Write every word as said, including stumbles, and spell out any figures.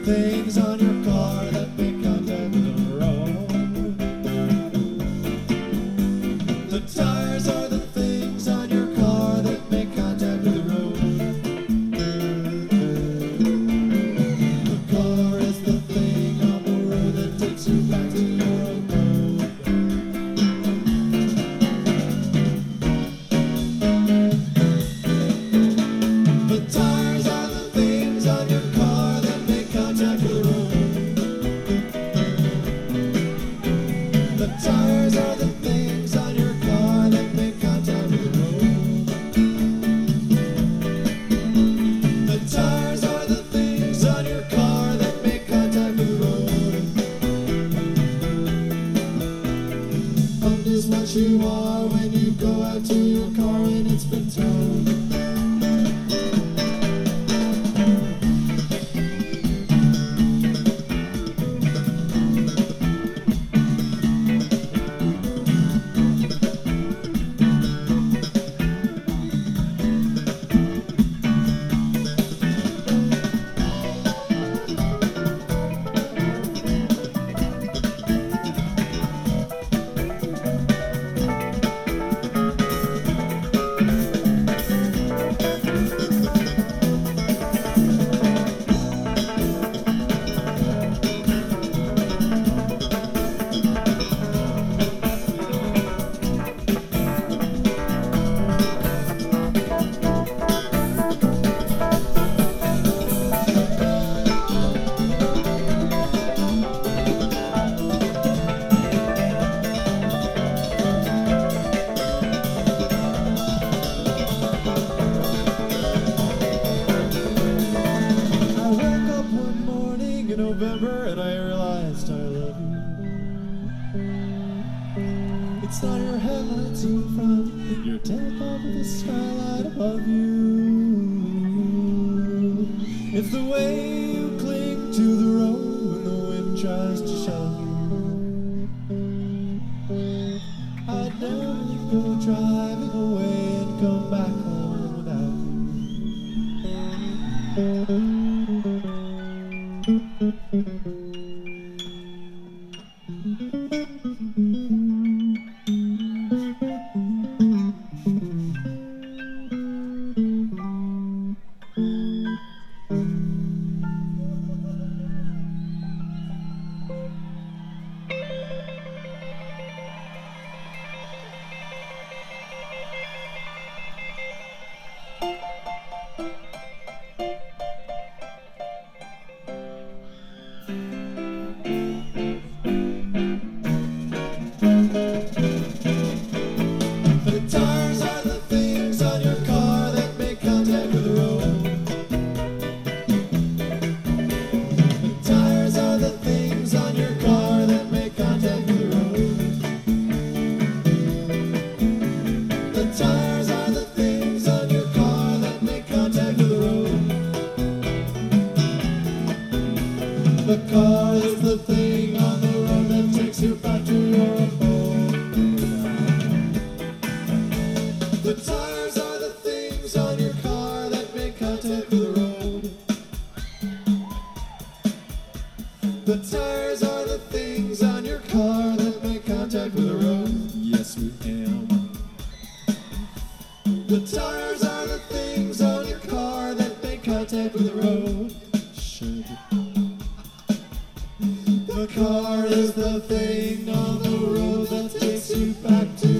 things on your car that make contact with the road. The tires are the things on your car that make contact with the road. The car is the thing on the road that takes you back to your own road. The tires are the things on your car that make contact with the road. The tires are the things on your car that make contact with the road. The tires are the things on your car that make contact with the road. Pumped is what you are when you go out to your car and it's been towed. November and I realized I love you. It's not your headlights in front, your tailpipe with the skylight above you. It's the way you cling to the road when the wind tries to shove you. I'd never go driving away and come back home without you. The tires are the things on your car that make contact with the road. The tires are the things on your car that make contact with the road. The tires are the things on your car that make contact with the road. The car is the thing on the road that takes you back to your home. The tires are the things on your car that make contact with the road. The tires are the things on your car that make contact with the road. Yes, we am. The tires are the things on your car that make contact with the road. Sure. The car is the thing on the road that takes you back to